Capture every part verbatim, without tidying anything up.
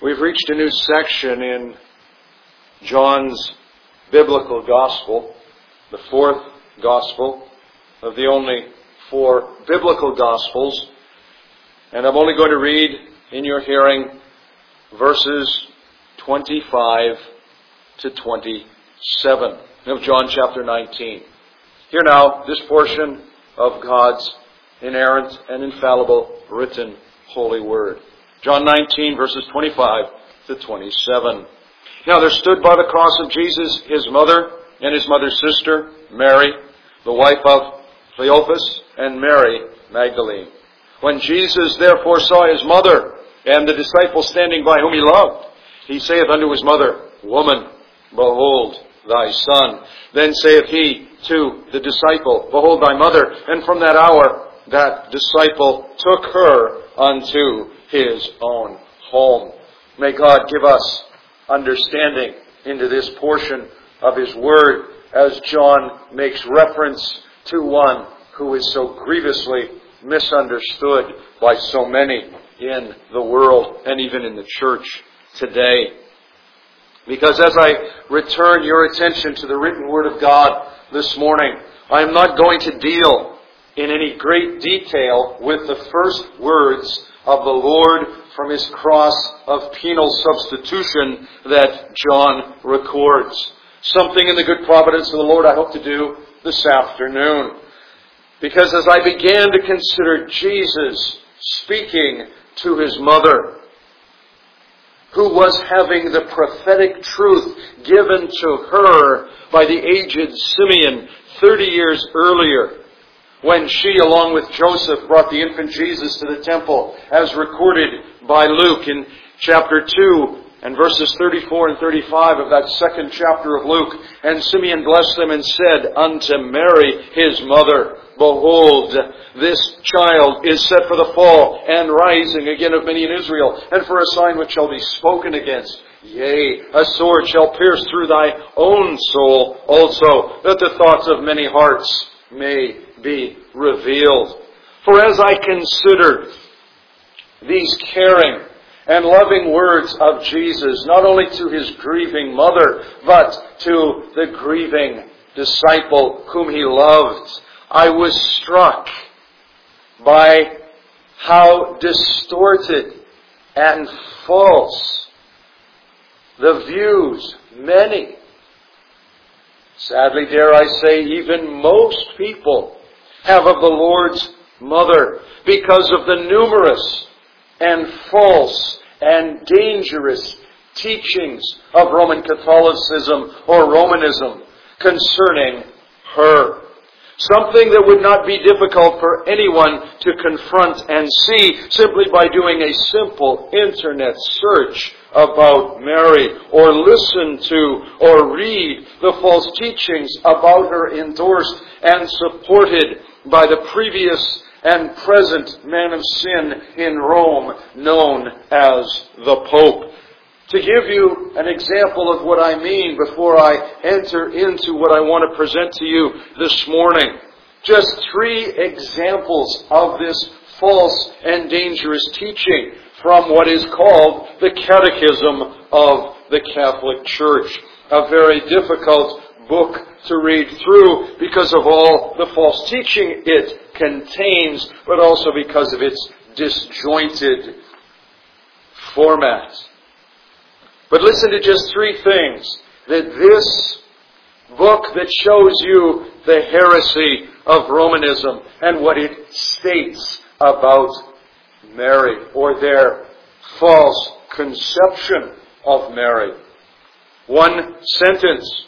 We've reached a new section in John's biblical gospel, the fourth gospel of the only four biblical gospels. And I'm only going to read in your hearing verses twenty-five to twenty-seven of John chapter nineteen. Hear now this portion of God's inerrant and infallible written holy word. John nineteen, verses twenty-five to twenty-seven. Now there stood by the cross of Jesus his mother and his mother's sister, Mary, the wife of Cleophas, and Mary Magdalene. When Jesus therefore saw his mother and the disciple standing by whom he loved, he saith unto his mother, Woman, behold thy son. Then saith he to the disciple, Behold thy mother. And from that hour that disciple took her unto his own home. May God give us understanding into this portion of his word as John makes reference to one who is so grievously misunderstood by so many in the world and even in the church today. Because as I return your attention to the written word of God this morning, I am not going to deal in any great detail with the first words of the Lord from his cross of penal substitution that John records. Something in the good providence of the Lord I hope to do this afternoon. Because as I began to consider Jesus speaking to his mother, who was having the prophetic truth given to her by the aged Simeon thirty years earlier, when she, along with Joseph, brought the infant Jesus to the temple, as recorded by Luke in chapter two and verses thirty-four and thirty-five of that second chapter of Luke. And Simeon blessed them and said unto Mary, his mother, Behold, this child is set for the fall and rising again of many in Israel, and for a sign which shall be spoken against. Yea, a sword shall pierce through thy own soul also, that the thoughts of many hearts may be revealed. For as I consider these caring and loving words of Jesus, not only to his grieving mother, but to the grieving disciple whom he loved, I was struck by how distorted and false the views many, sadly dare I say even most people, have of the Lord's mother, because of the numerous and false and dangerous teachings of Roman Catholicism or Romanism concerning her. Something that would not be difficult for anyone to confront and see simply by doing a simple internet search about Mary, or listen to or read the false teachings about her endorsed and supported by the previous and present man of sin in Rome, known as the Pope. To give you an example of what I mean before I enter into what I want to present to you this morning, just three examples of this false and dangerous teaching from what is called the Catechism of the Catholic Church. A very difficult book to read through because of all the false teaching it contains, but also because of its disjointed format. But listen to just three things that this book that shows you the heresy of Romanism and what it states about Mary, or their false conception of Mary. One sentence.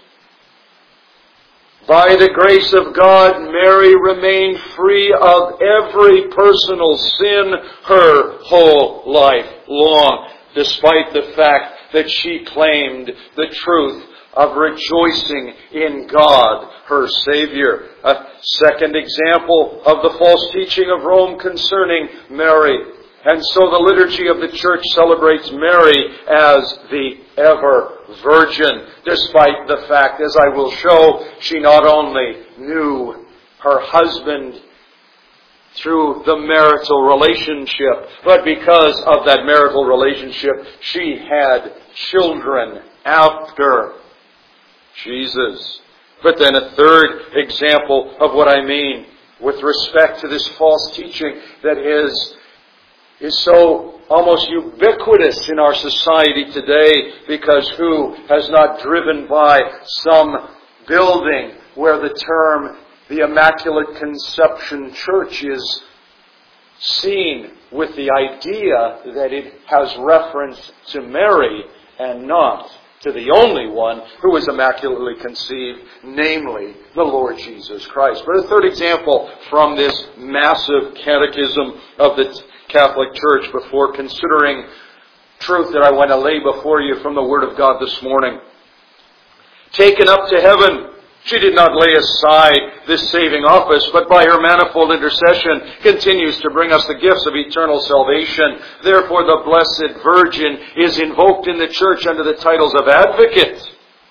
By the grace of God, Mary remained free of every personal sin her whole life long, despite the fact that she claimed the truth of rejoicing in God, her Savior. A second example of the false teaching of Rome concerning Mary. And so the liturgy of the Church celebrates Mary as the ever Virgin, despite the fact, as I will show, she not only knew her husband through the marital relationship. But because of that marital relationship, she had children after Jesus. But then a third example of what I mean with respect to this false teaching that is, is so almost ubiquitous in our society today, because who has not driven by some building where the term the Immaculate Conception Church is seen with the idea that it has reference to Mary and not to the only one who was immaculately conceived, namely the Lord Jesus Christ. But a third example from this massive catechism of the Catholic Church before considering truth that I want to lay before you from the Word of God this morning. Taken up to heaven, she did not lay aside this saving office, but by her manifold intercession continues to bring us the gifts of eternal salvation. Therefore, the Blessed Virgin is invoked in the Church under the titles of Advocate,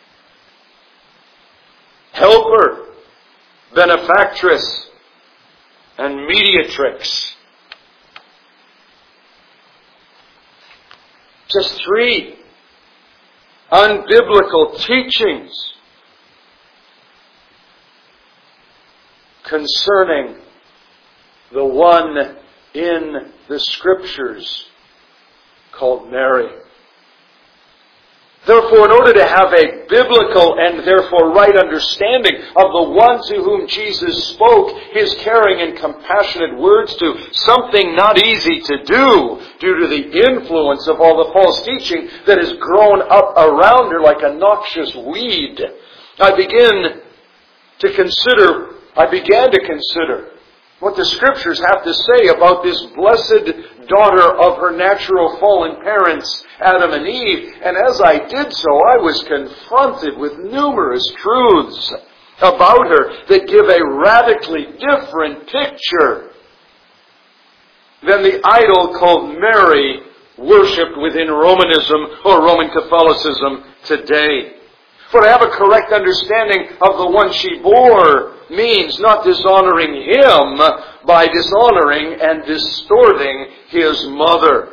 Helper, Benefactress, and Mediatrix. Just three unbiblical teachings concerning the one in the Scriptures called Mary. Therefore, in order to have a biblical and therefore right understanding of the one to whom Jesus spoke His caring and compassionate words to, something not easy to do due to the influence of all the false teaching that has grown up around her like a noxious weed, I begin to consider I began to consider what the Scriptures have to say about this blessed daughter of her natural fallen parents, Adam and Eve. And as I did so, I was confronted with numerous truths about her that give a radically different picture than the idol called Mary, worshipped within Romanism or Roman Catholicism today. For to have a correct understanding of the one she bore means not dishonoring Him by dishonoring and distorting His mother.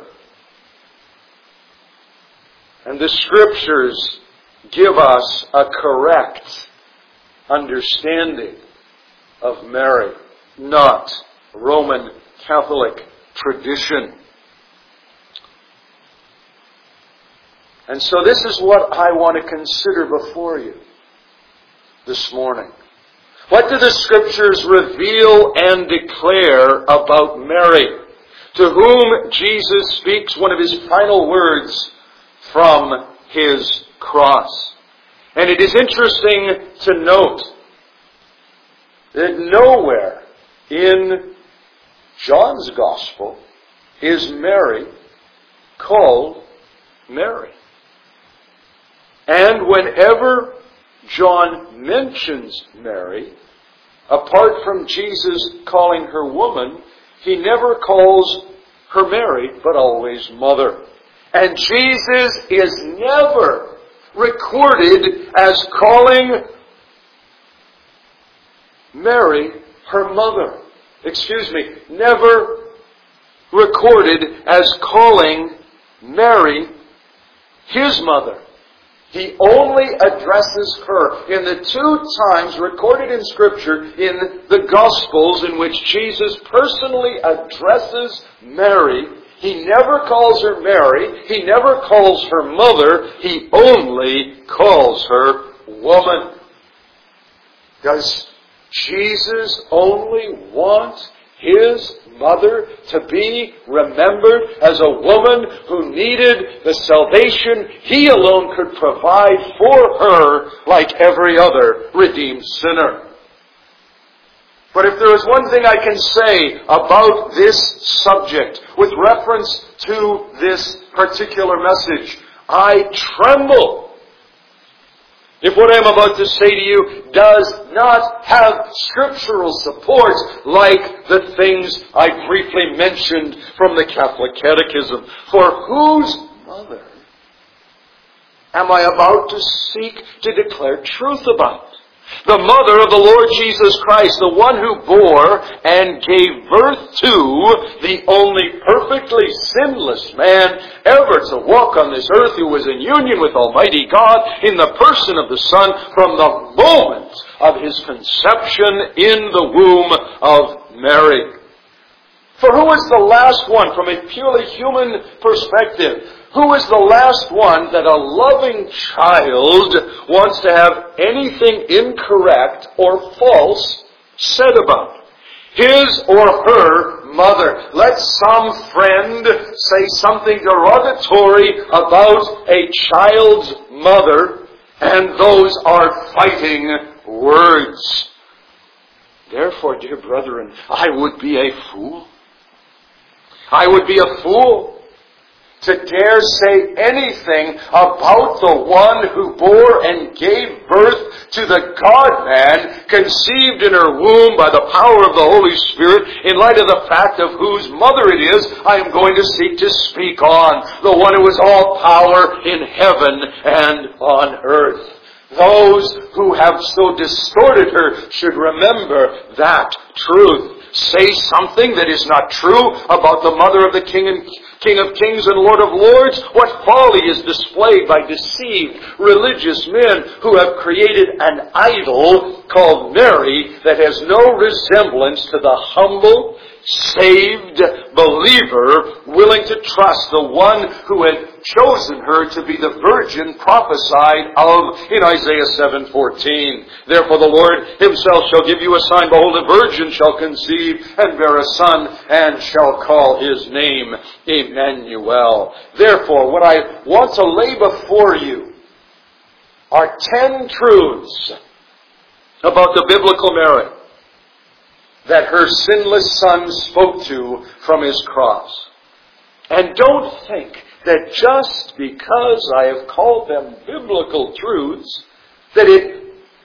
And the Scriptures give us a correct understanding of Mary, not Roman Catholic tradition. And so this is what I want to consider before you this morning. What do the Scriptures reveal and declare about Mary, to whom Jesus speaks one of His final words from His cross? And it is interesting to note that nowhere in John's Gospel is Mary called Mary. And whenever John mentions Mary, apart from Jesus calling her woman, he never calls her Mary, but always mother. And Jesus is never recorded as calling Mary her mother. Excuse me, never recorded as calling Mary his mother. He only addresses her. In the two times recorded in Scripture in the Gospels in which Jesus personally addresses Mary, He never calls her Mary. He never calls her mother. He only calls her woman. Does Jesus only want His mother to be remembered as a woman who needed the salvation He alone could provide for her like every other redeemed sinner? But if there is one thing I can say about this subject with reference to this particular message, I tremble if what I am about to say to you does not have scriptural support like the things I briefly mentioned from the Catholic Catechism. For whose mother am I about to seek to declare truth about? The mother of the Lord Jesus Christ, the one who bore and gave birth to the only perfectly sinless man ever to walk on this earth, who was in union with Almighty God in the person of the Son from the moment of his conception in the womb of Mary. For who is the last one, from a purely human perspective, who is the last one that a loving child wants to have anything incorrect or false said about? His or her mother. Let some friend say something derogatory about a child's mother, and those are fighting words. Therefore, dear brethren, I would be a fool. I would be a fool to dare say anything about the one who bore and gave birth to the God-man, conceived in her womb by the power of the Holy Spirit, in light of the fact of whose mother it is I am going to seek to speak on, the one who is all power in heaven and on earth. Those who have so distorted her should remember that truth. Say something that is not true about the mother of the King and King of Kings and Lord of Lords? What folly is displayed by deceived religious men who have created an idol called Mary that has no resemblance to the humble, saved believer willing to trust the one who had chosen her to be the virgin prophesied of in Isaiah seven fourteen. Therefore the Lord himself shall give you a sign. Behold, a virgin shall conceive and bear a son, and shall call his name Emmanuel. Therefore, what I want to lay before you are ten truths about the biblical Mary that her sinless Son spoke to from his cross. And don't think that just because I have called them biblical truths, that it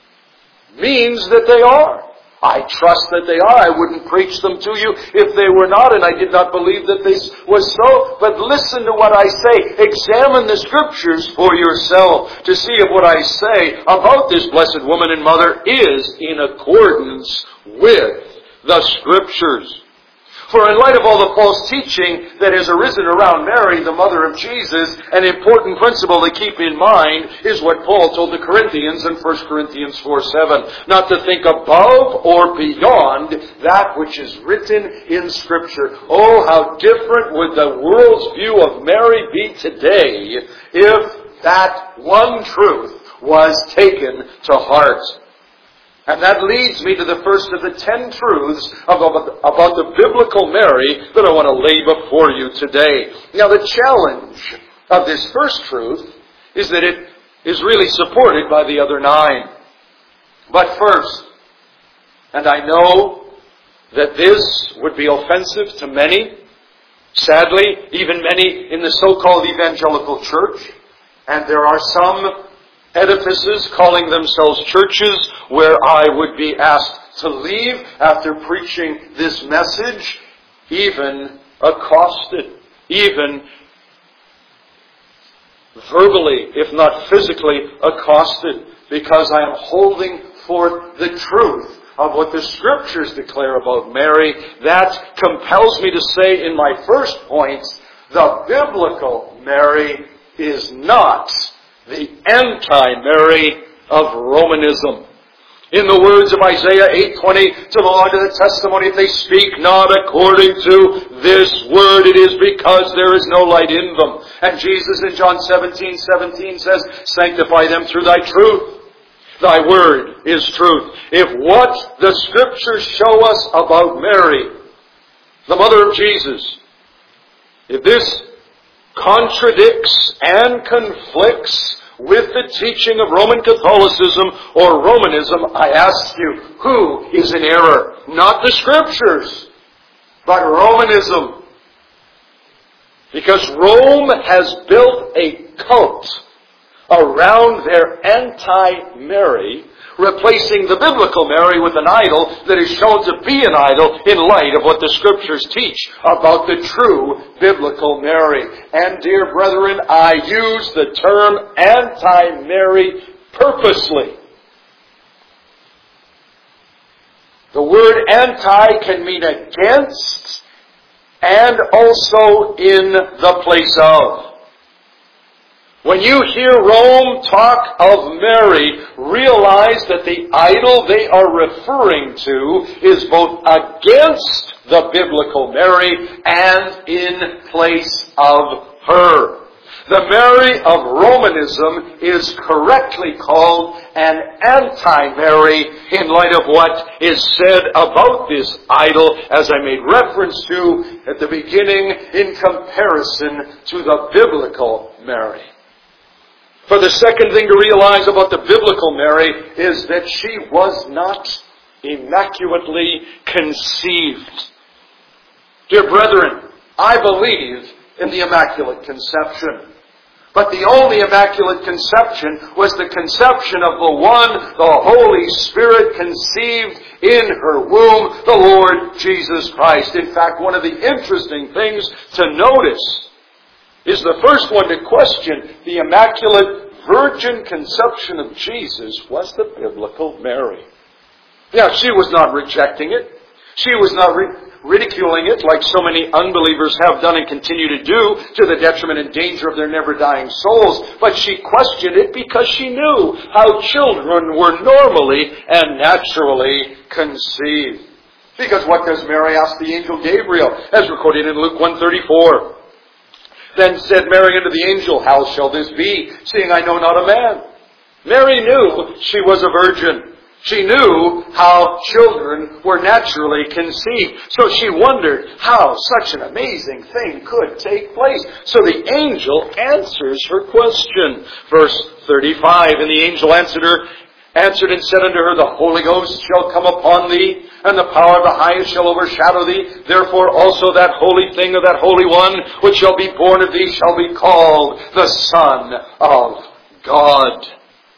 means that they are. I trust that they are. I wouldn't preach them to you if they were not, and I did not believe that this was so. But listen to what I say. Examine the Scriptures for yourself to see if what I say about this blessed woman and mother is in accordance with the Scriptures. For in light of all the false teaching that has arisen around Mary, the mother of Jesus, an important principle to keep in mind is what Paul told the Corinthians in First Corinthians four seven. Not to think above or beyond that which is written in Scripture. Oh, how different would the world's view of Mary be today if that one truth was taken to heart. And that leads me to the first of the ten truths about, about the biblical Mary that I want to lay before you today. Now, the challenge of this first truth is that it is really supported by the other nine. But first, and I know that this would be offensive to many, sadly, even many in the so-called evangelical church, and there are some edifices calling themselves churches where I would be asked to leave after preaching this message, even accosted, even verbally, if not physically accosted, because I am holding forth the truth of what the Scriptures declare about Mary. That compels me to say in my first point, the biblical Mary is not the anti-Mary of Romanism. In the words of Isaiah eight twenty, to the Lord of the testimony, if they speak not according to this word, it is because there is no light in them. And Jesus in John seventeen seventeen says, sanctify them through thy truth. Thy word is truth. If what the Scriptures show us about Mary, the mother of Jesus, if this contradicts and conflicts with the teaching of Roman Catholicism or Romanism, I ask you, who is in error? Not the Scriptures, but Romanism. Because Rome has built a cult around their anti-Mary, replacing the biblical Mary with an idol that is shown to be an idol in light of what the Scriptures teach about the true biblical Mary. And dear brethren, I use the term anti-Mary purposely. The word anti can mean against and also in the place of. When you hear Rome talk of Mary, realize that the idol they are referring to is both against the biblical Mary and in place of her. The Mary of Romanism is correctly called an anti-Mary in light of what is said about this idol, as I made reference to at the beginning, in comparison to the biblical Mary. For the second thing to realize about the biblical Mary is that she was not immaculately conceived. Dear brethren, I believe in the Immaculate Conception. But the only Immaculate Conception was the conception of the one, the Holy Spirit, conceived in her womb, the Lord Jesus Christ. In fact, one of the interesting things to notice is the first one to question the Immaculate Virgin Conception of Jesus was the biblical Mary. Now, she was not rejecting it. She was not re- ridiculing it like so many unbelievers have done and continue to do to the detriment and danger of their never-dying souls. But she questioned it because she knew how children were normally and naturally conceived. Because what does Mary ask the angel Gabriel, as recorded in Luke one thirty-four? Then said Mary unto the angel, How shall this be, seeing I know not a man? Mary knew she was a virgin. She knew how children were naturally conceived. So she wondered how such an amazing thing could take place. So the angel answers her question. Verse thirty-five, And the angel answered her, answered and said unto her, The Holy Ghost shall come upon thee, and the power of the highest shall overshadow thee. Therefore also that holy thing of that Holy One, which shall be born of thee, shall be called the Son of God.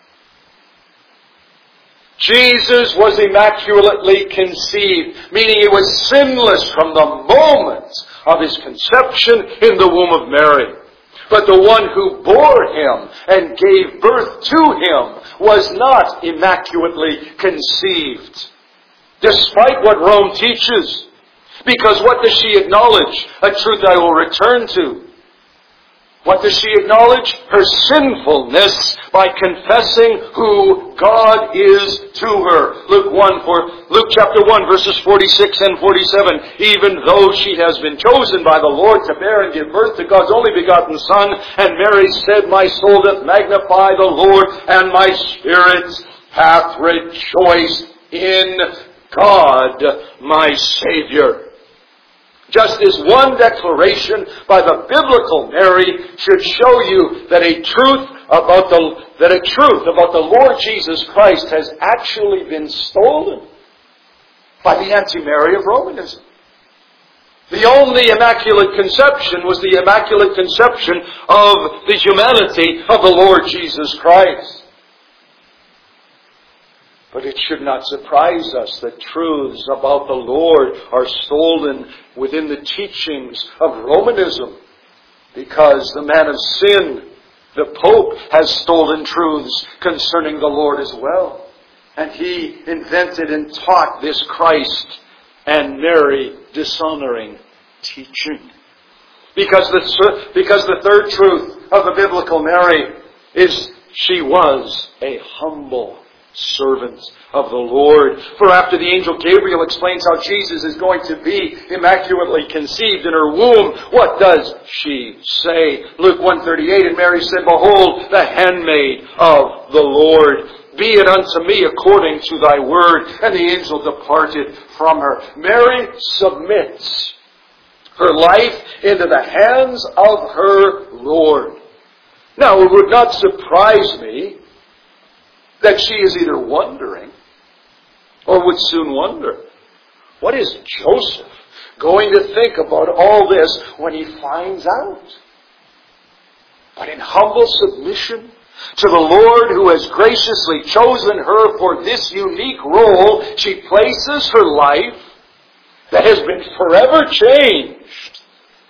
Jesus was immaculately conceived, meaning he was sinless from the moment of his conception in the womb of Mary. But the one who bore him and gave birth to him was not immaculately conceived, despite what Rome teaches. Because what does she acknowledge? A truth I will return to. What does she acknowledge? Her sinfulness by confessing who God is to her. Luke one for Luke chapter one verses forty-six and forty-seven. Even though she has been chosen by the Lord to bear and give birth to God's only begotten Son, and Mary said, My soul doth magnify the Lord, and my spirit hath rejoiced in God my Savior. Just as one declaration by the biblical Mary should show you that a truth about the that a truth about the Lord Jesus Christ has actually been stolen by the anti-Mary of Romanism. The only Immaculate Conception was the Immaculate Conception of the humanity of the Lord Jesus Christ. But it should not surprise us that truths about the Lord are stolen within the teachings of Romanism, because the man of sin, the Pope, has stolen truths concerning the Lord as well. And he invented and taught this Christ and Mary dishonoring teaching. Because the, because the third truth of the biblical Mary is she was a humble servant of the Lord. For after the angel Gabriel explains how Jesus is going to be immaculately conceived in her womb, what does she say? Luke one thirty-eight, And Mary said, Behold, the handmaid of the Lord. Be it unto me according to thy word. And the angel departed from her. Mary submits her life into the hands of her Lord. Now, it would not surprise me that she is either wondering or would soon wonder, what is Joseph going to think about all this when he finds out? But in humble submission to the Lord who has graciously chosen her for this unique role, she places her life that has been forever changed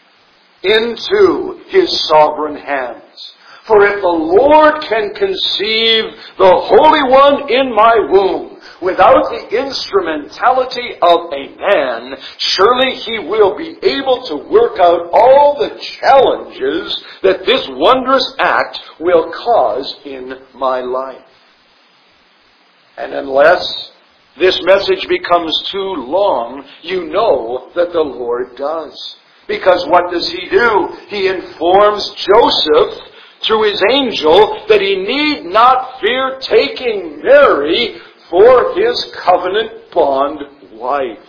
into His sovereign hands. For if the Lord can conceive the Holy One in my womb, without the instrumentality of a man, surely he will be able to work out all the challenges that this wondrous act will cause in my life. And unless this message becomes too long, you know that the Lord does. Because what does He do? He informs Joseph through his angel that he need not fear taking Mary for his covenant bond wife.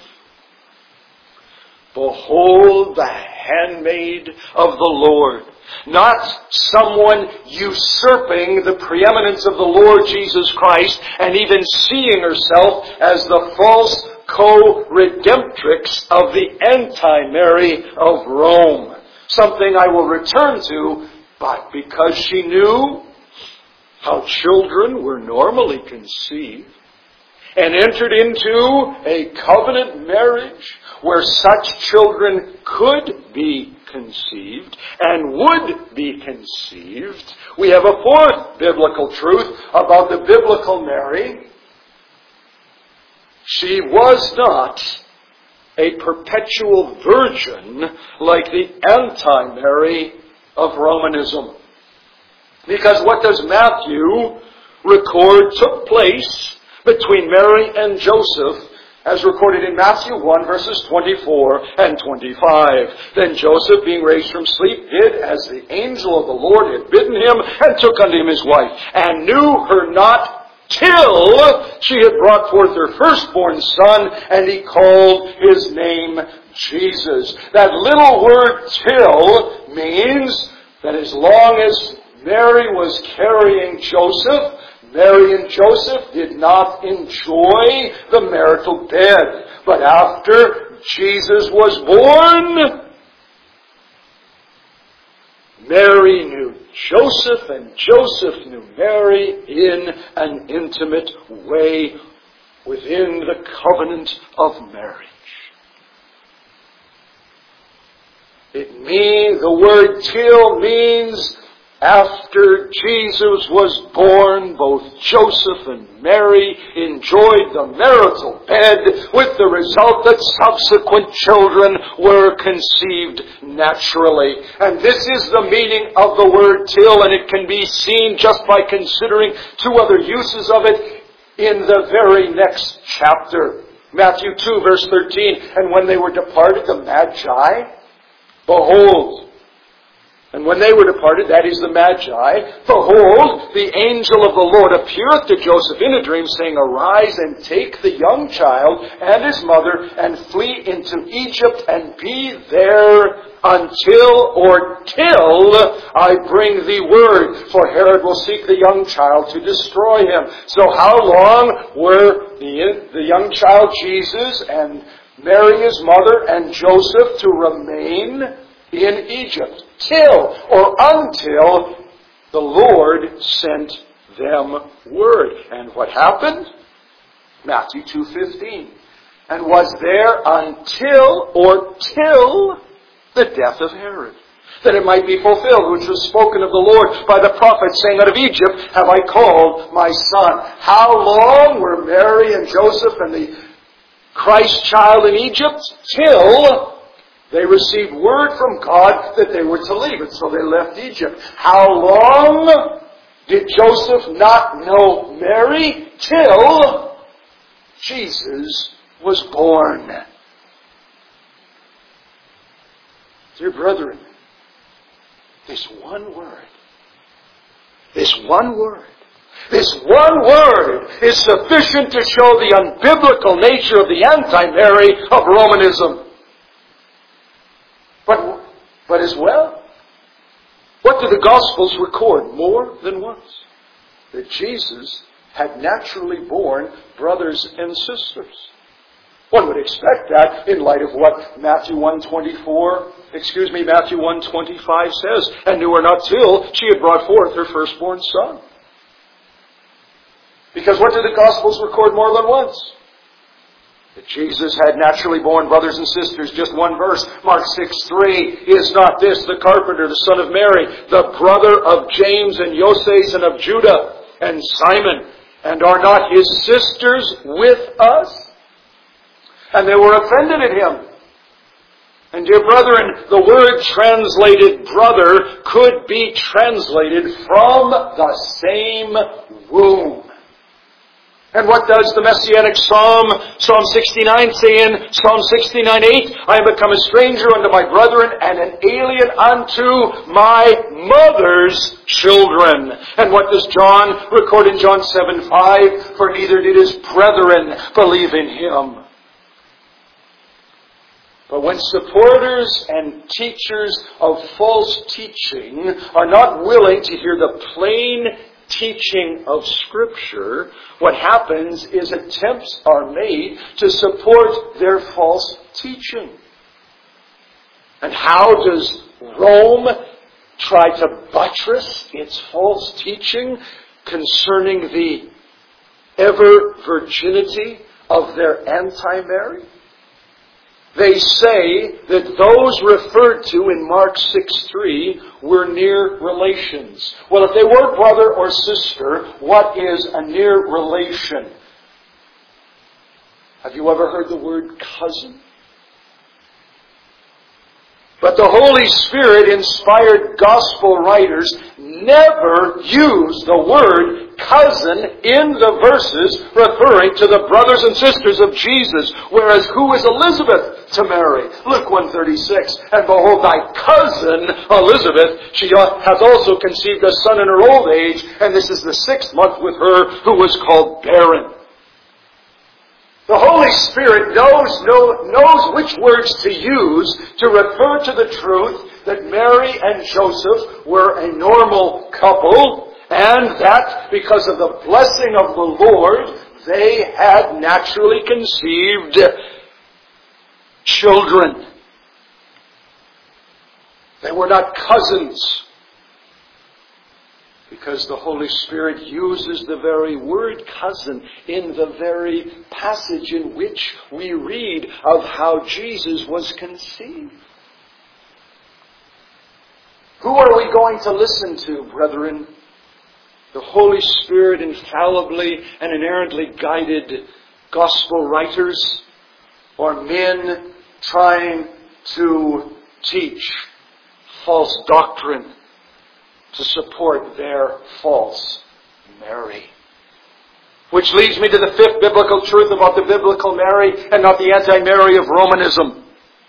Behold the handmaid of the Lord. Not someone usurping the preeminence of the Lord Jesus Christ and even seeing herself as the false co-redemptrix of the anti-Mary of Rome. Something I will return to, but because she knew how children were normally conceived and entered into a covenant marriage where such children could be conceived and would be conceived, we have a fourth biblical truth about the biblical Mary. She was not a perpetual virgin like the anti-Mary of Romanism. Because what does Matthew record took place between Mary and Joseph, as recorded in Matthew one, verses twenty-four and twenty-five. Then Joseph, being raised from sleep, did as the angel of the Lord had bidden him, and took unto him his wife, and knew her not till she had brought forth her firstborn son, and he called his name Jesus. That little word till means that as long as Mary was carrying Joseph, Mary and Joseph did not enjoy the marital bed. But after Jesus was born, Mary knew Joseph and Joseph knew Mary in an intimate way within the covenant of marriage. It means, the word till means after Jesus was born, both Joseph and Mary enjoyed the marital bed, with the result that subsequent children were conceived naturally. And this is the meaning of the word till, and it can be seen just by considering two other uses of it in the very next chapter. Matthew two, verse thirteen, and when they were departed, the Magi, behold, and when they were departed, that is the Magi, behold, the angel of the Lord appeareth to Joseph in a dream, saying, Arise and take the young child and his mother, and flee into Egypt, and be there until or till I bring thee word. For Herod will seek the young child to destroy him. So how long were the, the young child Jesus and Mary his mother and Joseph to remain in Egypt? Till or until the Lord sent them word. And what happened? Matthew two fifteen. And was there until or till the death of Herod, that it might be fulfilled, which was spoken of the Lord by the prophet, saying, Out of Egypt have I called my son. How long were Mary and Joseph and the Christ child in Egypt? Till they received word from God that they were to leave, and so they left Egypt. How long did Joseph not know Mary? Till Jesus was born. Dear brethren, this one word, this one word, this one word is sufficient to show the unbiblical nature of the anti-Mary of Romanism. But, but as well, what do the Gospels record more than once? That Jesus had naturally born brothers and sisters. One would expect that in light of what Matthew one twenty-four, excuse me, Matthew one twenty-five says, and knew her not till she had brought forth her firstborn son. Because what do the Gospels record more than once? That Jesus had naturally born brothers and sisters. Just one verse, Mark six three. Is not this the carpenter, the son of Mary, the brother of James and Joses and of Judah and Simon? And are not his sisters with us? And they were offended at him. And dear brethren, the word translated brother could be translated from the same womb. And what does the Messianic Psalm, Psalm sixty-nine, say in Psalm sixty-nine eight? I am become a stranger unto my brethren and an alien unto my mother's children. And what does John record in John seven five? For neither did his brethren believe in him. But when supporters and teachers of false teaching are not willing to hear the plain teaching of Scripture, what happens is attempts are made to support their false teaching. And how does Rome try to buttress its false teaching concerning the ever-virginity of their anti-Mary? They say that those referred to in Mark six three were near relations. Well, if they were brother or sister, what is a near relation? Have you ever heard the word cousin? But the Holy Spirit-inspired gospel writers never use the word cousin in the verses referring to the brothers and sisters of Jesus. Whereas who is Elizabeth to Mary? Luke one thirty-six. And behold, thy cousin Elizabeth, she has also conceived a son in her old age, and this is the sixth month with her who was called barren. The Holy Spirit knows, know, knows which words to use to refer to the truth that Mary and Joseph were a normal couple, and that because of the blessing of the Lord, they had naturally conceived children. They were not cousins, because the Holy Spirit uses the very word cousin in the very passage in which we read of how Jesus was conceived. Who are we going to listen to, brethren? The Holy Spirit infallibly and inerrantly guided gospel writers, or men trying to teach false doctrine to support their false Mary? Which leads me to the fifth biblical truth about the biblical Mary and not the anti-Mary of Romanism.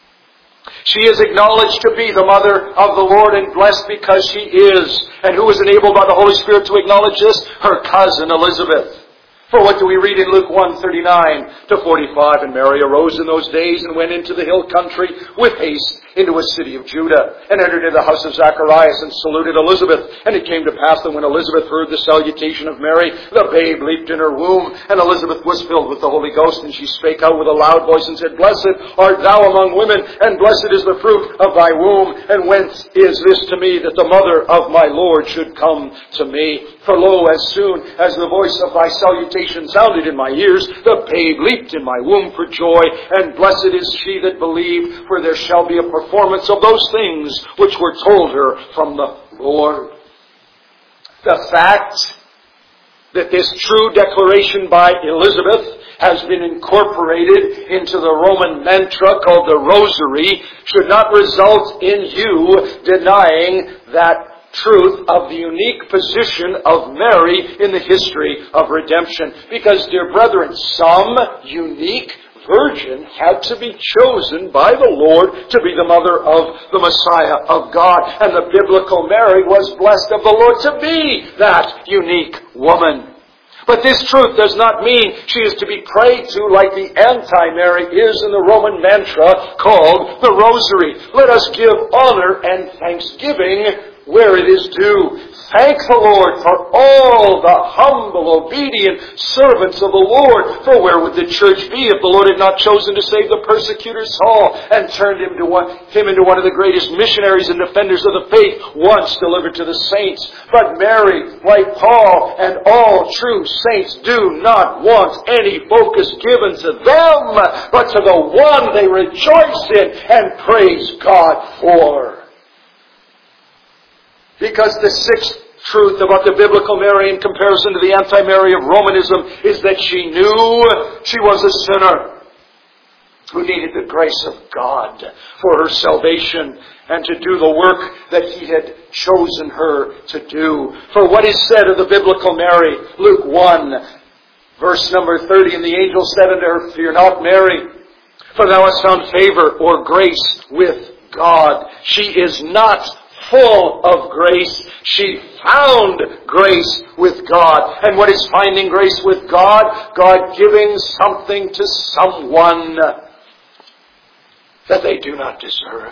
She is acknowledged to be the mother of the Lord and blessed because she is. And who was enabled by the Holy Spirit to acknowledge this? Her cousin Elizabeth. For what do we read in Luke one thirty-nine to forty-five? And Mary arose in those days and went into the hill country with haste into a city of Judah, and entered into the house of Zacharias and saluted Elizabeth. And it came to pass that when Elizabeth heard the salutation of Mary, the babe leaped in her womb, and Elizabeth was filled with the Holy Ghost. And she spake out with a loud voice and said, Blessed art thou among women, and blessed is the fruit of thy womb. And whence is this to me, that the mother of my Lord should come to me? For lo, as soon as the voice of thy salutation sounded in my ears, the babe leaped in my womb for joy. And blessed is she that believed, for there shall be a performance of those things which were told her from the Lord. The fact that this true declaration by Elizabeth has been incorporated into the Roman mantra called the Rosary should not result in you denying that truth of the unique position of Mary in the history of redemption. Because, dear brethren, some unique virgin had to be chosen by the Lord to be the mother of the Messiah of God. And the biblical Mary was blessed of the Lord to be that unique woman. But this truth does not mean she is to be prayed to like the anti-Mary is in the Roman mantra called the Rosary. Let us give honor and thanksgiving where it is due. Thank the Lord for all the humble, obedient servants of the Lord. For where would the church be if the Lord had not chosen to save the persecutor Saul and turned him, to one, him into one of the greatest missionaries and defenders of the faith once delivered to the saints? But Mary, like Paul and all true saints, do not want any focus given to them, but to the one they rejoice in and praise God for. Because the sixth truth about the biblical Mary in comparison to the anti-Mary of Romanism is that she knew she was a sinner who needed the grace of God for her salvation and to do the work that He had chosen her to do. For what is said of the biblical Mary, Luke one, verse number thirty, and the angel said unto her, Fear not, Mary, for thou hast found favor or grace with God. She is not full of grace. She found grace with God. And what is finding grace with God? God giving something to someone that they do not deserve.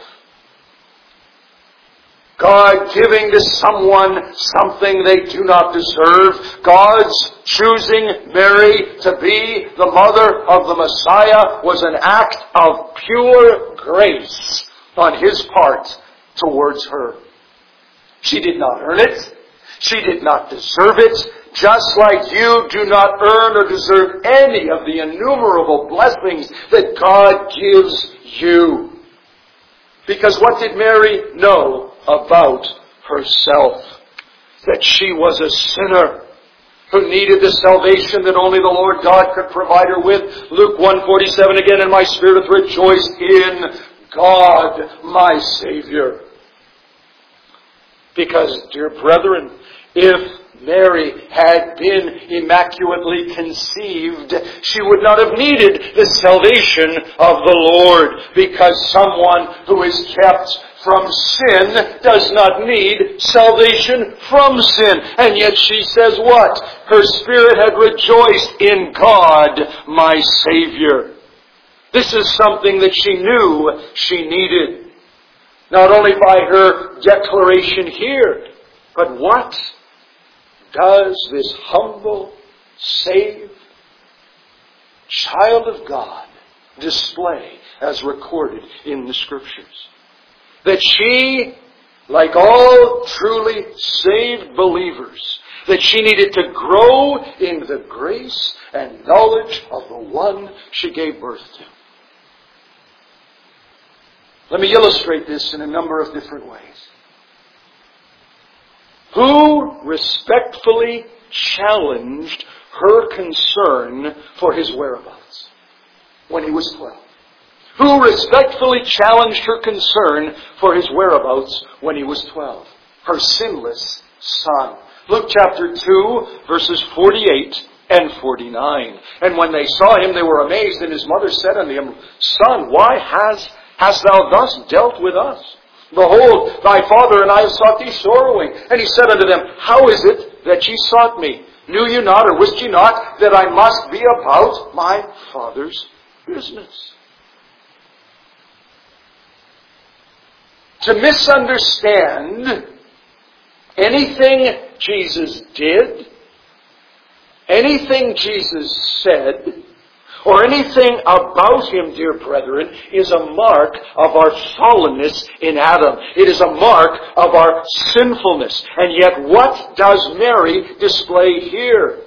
God giving to someone something they do not deserve. God's choosing Mary to be the mother of the Messiah was an act of pure grace on His part towards her. She did not earn it. She did not deserve it. Just like you do not earn or deserve any of the innumerable blessings that God gives you. Because what did Mary know about herself? That she was a sinner who needed the salvation that only the Lord God could provide her with. Luke one forty-seven again, and my spirit hath rejoiced in God my Savior. Because, dear brethren, if Mary had been immaculately conceived, she would not have needed the salvation of the Lord, because someone who is kept from sin does not need salvation from sin. And yet she says what? Her spirit had rejoiced in God, my Savior. This is something that she knew she needed. Not only by her declaration here, but what does this humble, saved child of God display as recorded in the Scriptures? That she, like all truly saved believers, that she needed to grow in the grace and knowledge of the one she gave birth to. Let me illustrate this in a number of different ways. Who respectfully challenged her concern for His whereabouts when He was twelve? Who respectfully challenged her concern for His whereabouts when He was twelve? Her sinless Son. Luke chapter two, verses forty-eight and forty-nine. And when they saw Him, they were amazed, and His mother said unto Him, Son, why has Hast thou thus dealt with us? Behold, thy father and I have sought thee sorrowing. And He said unto them, How is it that ye sought me? Knew you not, or wist ye not, that I must be about my Father's business? To misunderstand anything Jesus did, anything Jesus said, or anything about Him, dear brethren, is a mark of our fallenness in Adam. It is a mark of our sinfulness. And yet what does Mary display here?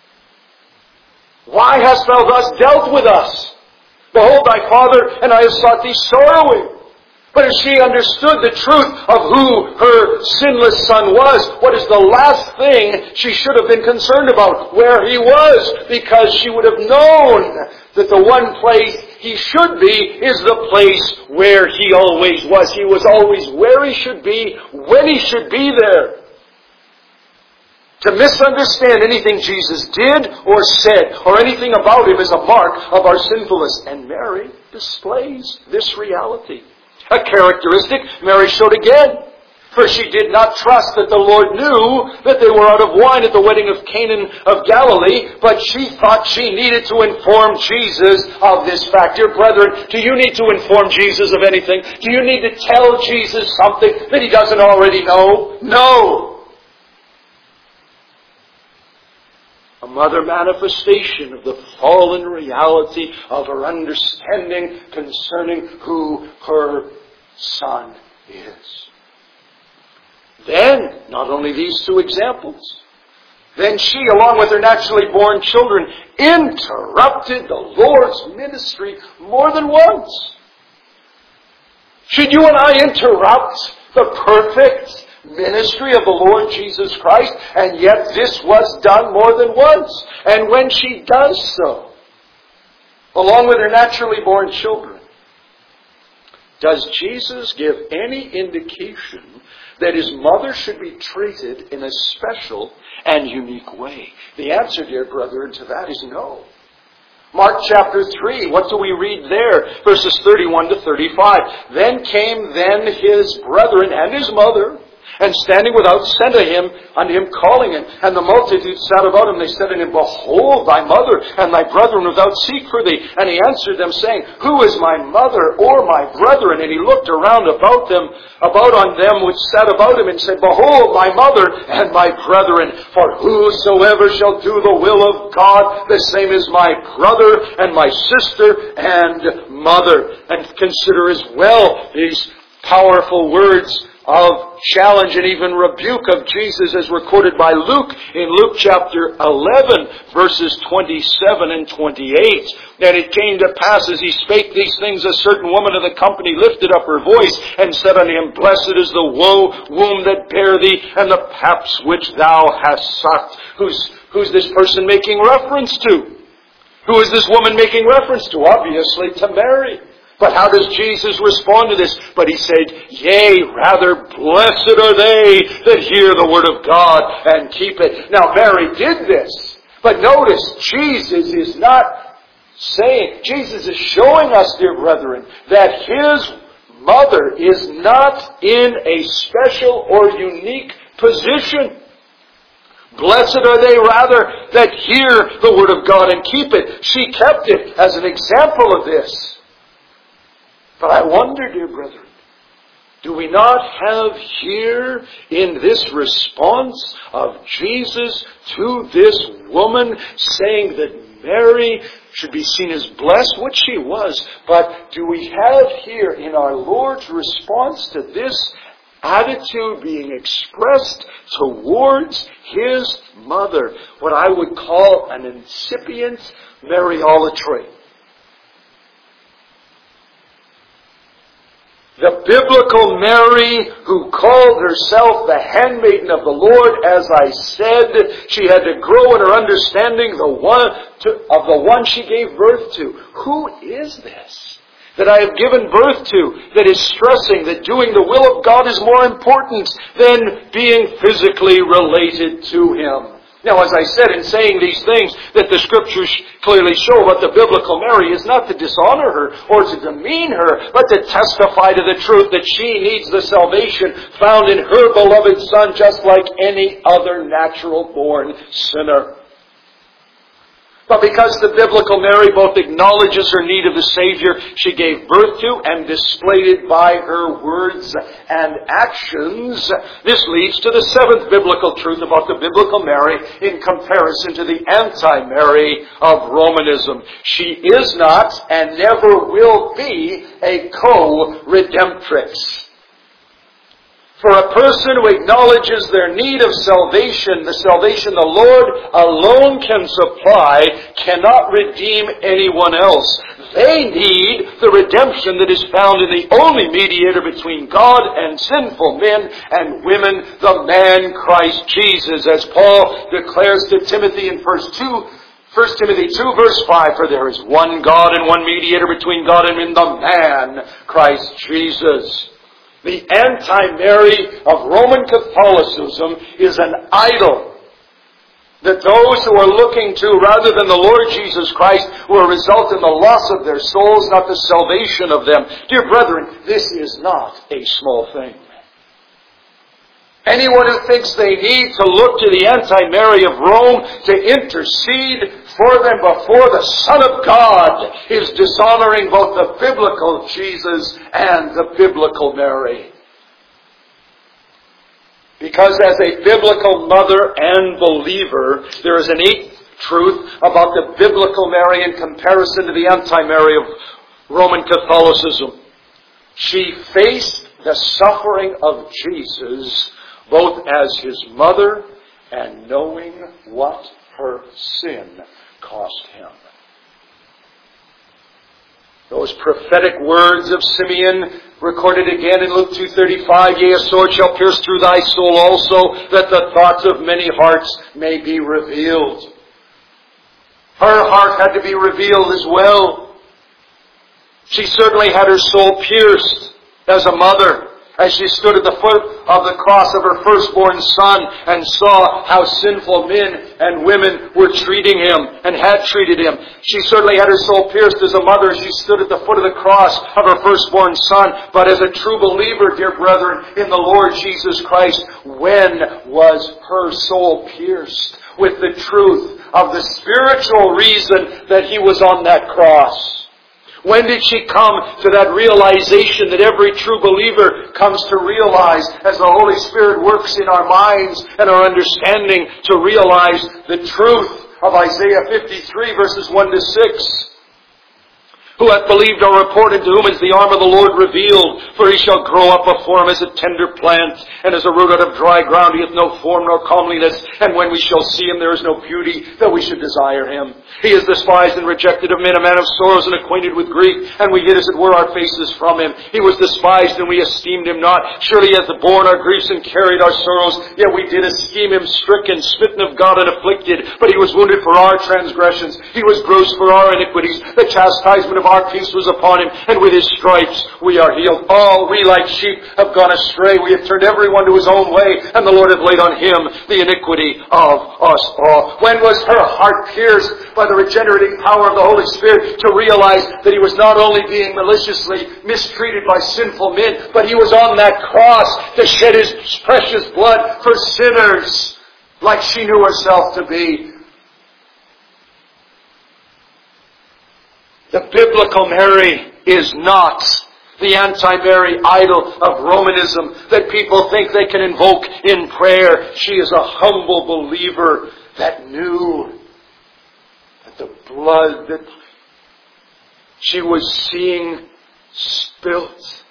Why hast thou thus dealt with us? Behold, thy father and I have sought thee sorrowing. But as she understood the truth of who her sinless Son was, what is the last thing she should have been concerned about? Where He was. Because she would have known that the one place He should be is the place where He always was. He was always where He should be, when He should be there. To misunderstand anything Jesus did or said, or anything about Him, is a mark of our sinfulness. And Mary displays this reality. A characteristic Mary showed again. For she did not trust that the Lord knew that they were out of wine at the wedding of Canaan of Galilee, but she thought she needed to inform Jesus of this fact. Dear brethren, do you need to inform Jesus of anything? Do you need to tell Jesus something that He doesn't already know? No. A mother manifestation of the fallen reality of her understanding concerning who her Son is. Then, not only these two examples, then she, along with her naturally born children, interrupted the Lord's ministry more than once. Should you and I interrupt the perfect, ministry of the Lord Jesus Christ, and yet this was done more than once. And when she does so, along with her naturally born children, does Jesus give any indication that his mother should be treated in a special and unique way? The answer, dear brethren, to that is no. Mark chapter three, what do we read there? Verses thirty-one to thirty-five. Then came then his brethren and his mother, and standing without sent unto him, unto him calling him. And the multitude sat about him. They said unto him, Behold thy mother, and thy brethren without seek for thee. And he answered them, saying, Who is my mother or my brethren? And he looked around about them, about on them which sat about him, and said, Behold my mother and my brethren. For whosoever shall do the will of God, the same is my brother and my sister and mother. And consider as well these powerful words of challenge and even rebuke of Jesus as recorded by Luke in Luke chapter eleven, verses twenty-seven and twenty-eight. And it came to pass as he spake these things, a certain woman of the company lifted up her voice and said unto him, Blessed is the wo- womb that bare thee, and the paps which thou hast sucked. Who's, who's this person making reference to? Who is this woman making reference to? Obviously to Mary. But how does Jesus respond to this? But he said, Yea, rather blessed are they that hear the word of God and keep it. Now Mary did this. But notice, Jesus is not saying, Jesus is showing us, dear brethren, that his mother is not in a special or unique position. Blessed are they rather that hear the word of God and keep it. She kept it as an example of this. But I wonder, dear brethren, do we not have here in this response of Jesus to this woman saying that Mary should be seen as blessed, which she was, but do we have here in our Lord's response to this attitude being expressed towards his mother what I would call an incipient Mariolatry? The biblical Mary, who called herself the handmaiden of the Lord, as I said, she had to grow in her understanding the one to, of the one she gave birth to. Who is this that I have given birth to that is stressing that doing the will of God is more important than being physically related to him? Now, as I said in saying these things that the Scriptures clearly show about the biblical Mary is not to dishonor her or to demean her, but to testify to the truth that she needs the salvation found in her beloved Son just like any other natural-born sinner. But because the biblical Mary both acknowledges her need of the Savior she gave birth to and displayed it by her words and actions, this leads to the seventh biblical truth about the biblical Mary in comparison to the anti-Mary of Romanism. She is not and never will be a co-redemptrix. For a person who acknowledges their need of salvation, the salvation the Lord alone can supply, cannot redeem anyone else. They need the redemption that is found in the only mediator between God and sinful men and women, the man Christ Jesus. As Paul declares to Timothy in First Timothy two, verse five, For there is one God and one mediator between God and men, the man Christ Jesus. The anti-Mary of Roman Catholicism is an idol that those who are looking to, rather than the Lord Jesus Christ, will result in the loss of their souls, not the salvation of them. Dear brethren, this is not a small thing. Anyone who thinks they need to look to the anti-Mary of Rome to intercede for them before the Son of God is dishonoring both the biblical Jesus and the biblical Mary. Because as a biblical mother and believer, there is an eighth truth about the biblical Mary in comparison to the anti-Mary of Roman Catholicism. She faced the suffering of Jesus both as his mother and knowing what her sin cost him. Those prophetic words of Simeon, recorded again in Luke two thirty-five, yea, a sword shall pierce through thy soul also, that the thoughts of many hearts may be revealed. Her heart had to be revealed as well. She certainly had her soul pierced as a mother, as she stood at the foot of the cross of her firstborn son and saw how sinful men and women were treating him and had treated him. She certainly had her soul pierced as a mother as she stood at the foot of the cross of her firstborn son. But as a true believer, dear brethren, in the Lord Jesus Christ, when was her soul pierced with the truth of the spiritual reason that He was on that cross? When did she come to that realization that every true believer comes to realize as the Holy Spirit works in our minds and our understanding to realize the truth of Isaiah fifty-three verses one to six? Who hath believed our report, and to whom is the arm of the Lord revealed? For he shall grow up before him as a tender plant, and as a root out of dry ground. He hath no form nor comeliness, and when we shall see him there is no beauty that we should desire him. He is despised and rejected of men, a man of sorrows and acquainted with grief, and we hid as it were our faces from him. He was despised, and we esteemed him not. Surely he hath borne our griefs and carried our sorrows, yet we did esteem him stricken, smitten of God, and afflicted. But he was wounded for our transgressions, he was bruised for our iniquities. The chastisement of our peace was upon him, and with his stripes we are healed. All we like sheep have gone astray. We have turned everyone to his own way, and the Lord hath laid on him the iniquity of us all. When was her heart pierced by the regenerating power of the Holy Spirit to realize that he was not only being maliciously mistreated by sinful men, but he was on that cross to shed his precious blood for sinners like she knew herself to be? The biblical Mary is not the anti-Mary idol of Romanism that people think they can invoke in prayer. She is a humble believer that knew that the blood that she was seeing spilt,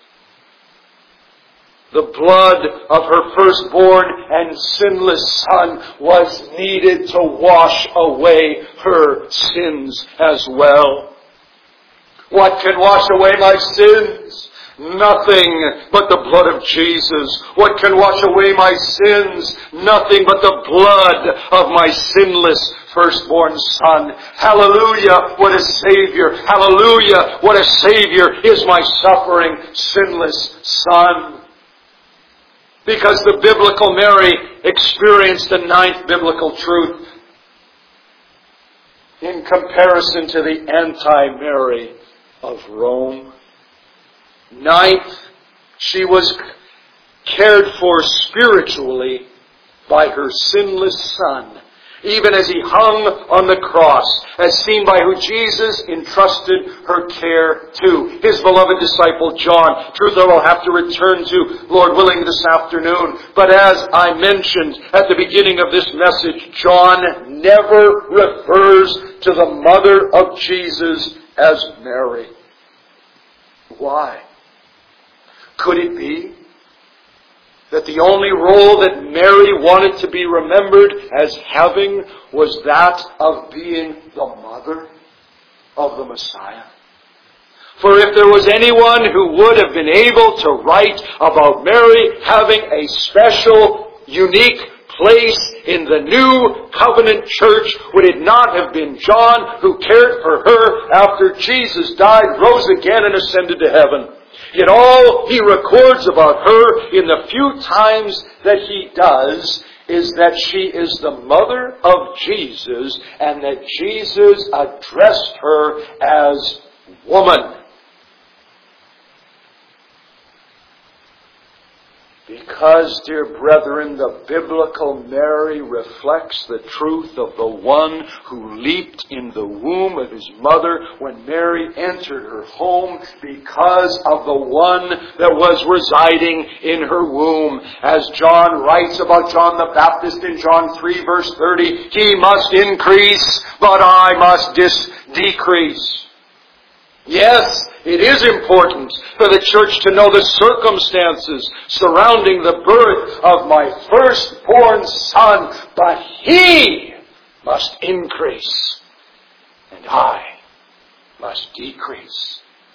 the blood of her firstborn and sinless son, was needed to wash away her sins as well. What can wash away my sins? Nothing but the blood of Jesus. What can wash away my sins? Nothing but the blood of my sinless firstborn son. Hallelujah, what a Savior. Hallelujah, what a Savior is my suffering, sinless son. Because the biblical Mary experienced a ninth biblical truth in comparison to the anti-Mary of Rome. Ninth, she was cared for spiritually by her sinless son, even as he hung on the cross, as seen by who Jesus entrusted her care to, his beloved disciple John. Truth I will have to return to, Lord willing, this afternoon. But as I mentioned at the beginning of this message, John never refers to the mother of Jesus as Mary. Why? Could it be that the only role that Mary wanted to be remembered as having was that of being the mother of the Messiah? For if there was anyone who would have been able to write about Mary having a special, unique place in the new covenant church, would it not have been John, who cared for her after Jesus died, rose again, and ascended to heaven? Yet all he records about her in the few times that he does is that she is the mother of Jesus, and that Jesus addressed her as woman. Because, dear brethren, the biblical Mary reflects the truth of the one who leaped in the womb of his mother when Mary entered her home, because of the one that was residing in her womb. As John writes about John the Baptist in John three verse thirty, he must increase, but I must dis- decrease. Yes, it is important for the church to know the circumstances surrounding the birth of my firstborn son, but he must increase, and I must decrease.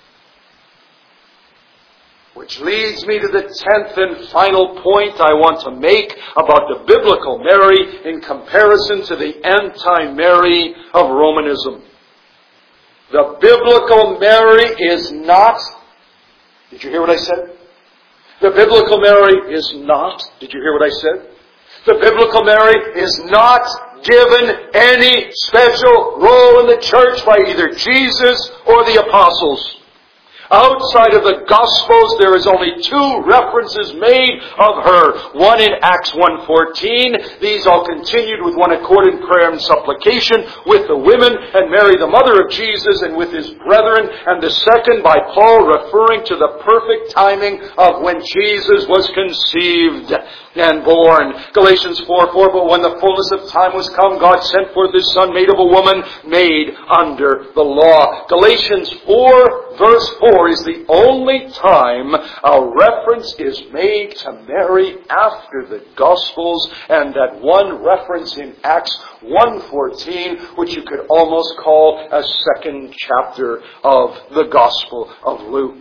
Which leads me to the tenth and final point I want to make about the biblical Mary in comparison to the anti-Mary of Romanism. The biblical Mary is not, did you hear what I said? The biblical Mary is not, did you hear what I said? The biblical Mary is not given any special role in the church by either Jesus or the apostles. Outside of the Gospels, there is only two references made of her. One in Acts one fourteen. These all continued with one accord in prayer and supplication with the women and Mary, the mother of Jesus, and with his brethren. And the second by Paul, referring to the perfect timing of when Jesus was conceived and born. Galatians four four, but when the fullness of time was come, God sent forth his Son, made of a woman, made under the law. Galatians four verse four is the only time a reference is made to Mary after the Gospels, and that one reference in Acts one fourteen, which you could almost call a second chapter of the Gospel of Luke.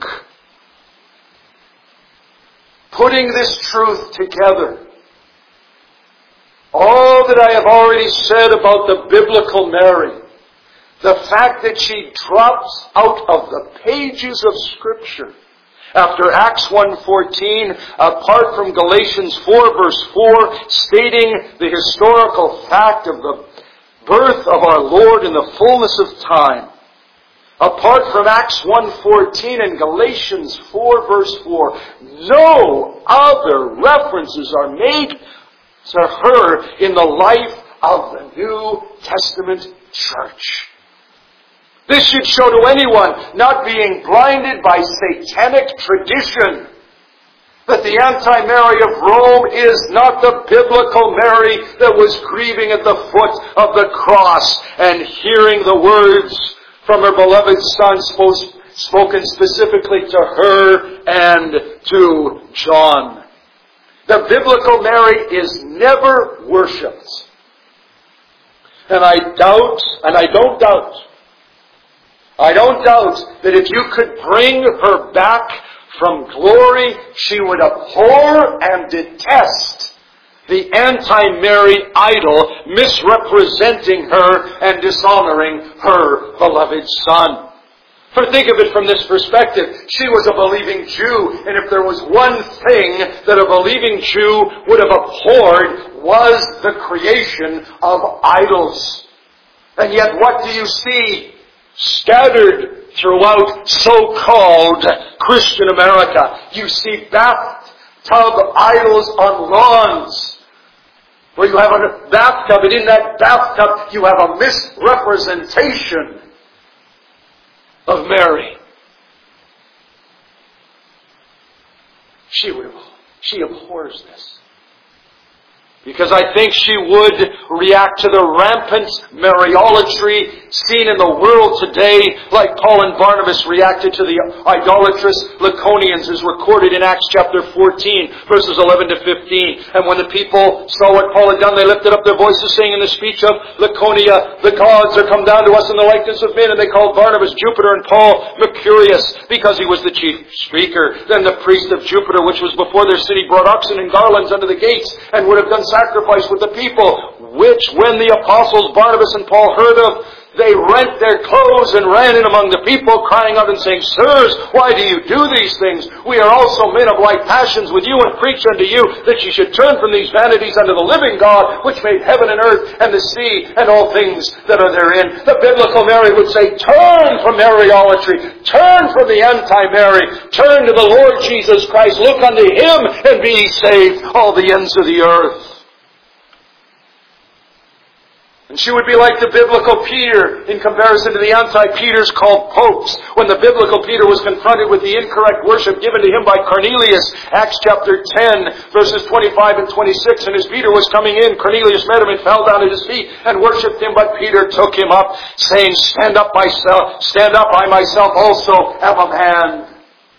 Putting this truth together, all that I have already said about the biblical Mary, the fact that she drops out of the pages of Scripture after Acts one fourteen, apart from Galatians four verse four, stating the historical fact of the birth of our Lord in the fullness of time. Apart from Acts one fourteen and Galatians four verse four, no other references are made to her in the life of the New Testament church. This should show to anyone not being blinded by satanic tradition that the anti-Mary of Rome is not the biblical Mary that was grieving at the foot of the cross and hearing the words from her beloved Son spoken specifically to her and to John. The biblical Mary is never worshipped. And I doubt, and I don't doubt, I don't doubt that if you could bring her back from glory, she would abhor and detest the anti-Mary idol misrepresenting her and dishonoring her beloved Son. For think of it from this perspective. She was a believing Jew, and if there was one thing that a believing Jew would have abhorred was the creation of idols. And yet what do you see scattered throughout so-called Christian America? You see bathtub idols on lawns, where you have a bathtub, and in that bathtub you have a misrepresentation of Mary. She would, she abhors this. Because I think she would react to the rampant Mariolatry seen in the world today, like Paul and Barnabas reacted to the idolatrous Lycaonians, as recorded in Acts chapter fourteen, verses eleven to fifteen. And when the people saw what Paul had done, they lifted up their voices, saying in the speech of Lycaonia, "The gods are come down to us in the likeness of men." And they called Barnabas Jupiter and Paul Mercurius, because he was the chief speaker. Then the priest of Jupiter, which was before their city, brought oxen and garlands unto the gates, and would have done sacrifice with the people, which when the apostles Barnabas and Paul heard of, they rent their clothes and ran in among the people, crying out and saying, "Sirs, why do you do these things? We are also men of like passions with you, and preach unto you that ye should turn from these vanities unto the living God, which made heaven and earth and the sea and all things that are therein." The biblical Mary would say, turn from Mariolatry, turn from the anti-Mary, turn to the Lord Jesus Christ, look unto Him and be ye saved, all the ends of the earth. And she would be like the biblical Peter in comparison to the anti-Peters called popes. When the biblical Peter was confronted with the incorrect worship given to him by Cornelius, Acts chapter ten, verses twenty-five and twenty-six, and as Peter was coming in, Cornelius met him and fell down at his feet and worshipped him, but Peter took him up, saying, Stand up myself, stand up, I myself also am a man.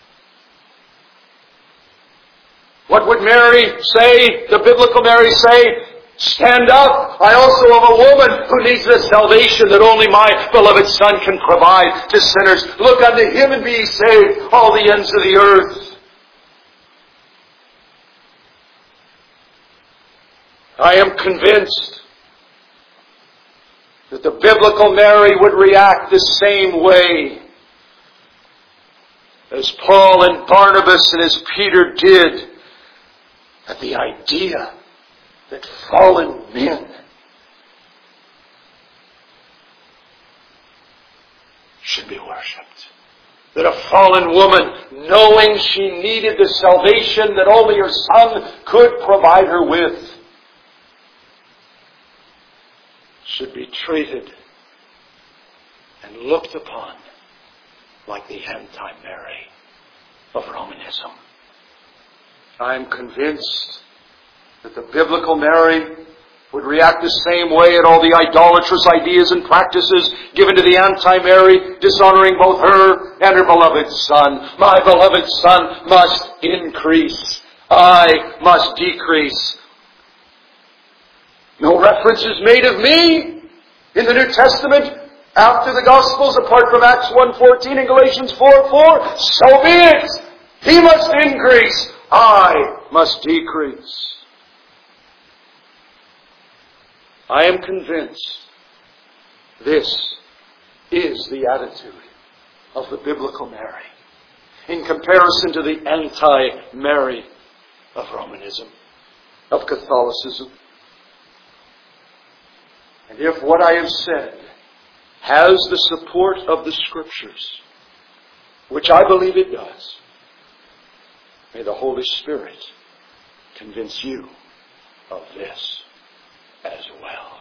What would Mary say, the biblical Mary say? Stand up. I also am a woman who needs the salvation that only my beloved Son can provide to sinners. Look unto Him and be saved, all the ends of the earth. I am convinced that the biblical Mary would react the same way as Paul and Barnabas and as Peter did at the idea that fallen men should be worshipped. That a fallen woman, knowing she needed the salvation that only her Son could provide her with, should be treated and looked upon like the anti-Mary of Romanism. I am convinced that the biblical Mary would react the same way at all the idolatrous ideas and practices given to the anti-Mary, dishonoring both her and her beloved Son. My beloved Son must increase. I must decrease. No reference is made of me in the New Testament after the Gospels, apart from Acts one fourteen and Galatians four four. So be it. He must increase. I must decrease. I am convinced this is the attitude of the biblical Mary in comparison to the anti-Mary of Romanism, of Catholicism. And if what I have said has the support of the Scriptures, which I believe it does, may the Holy Spirit convince you of this as well.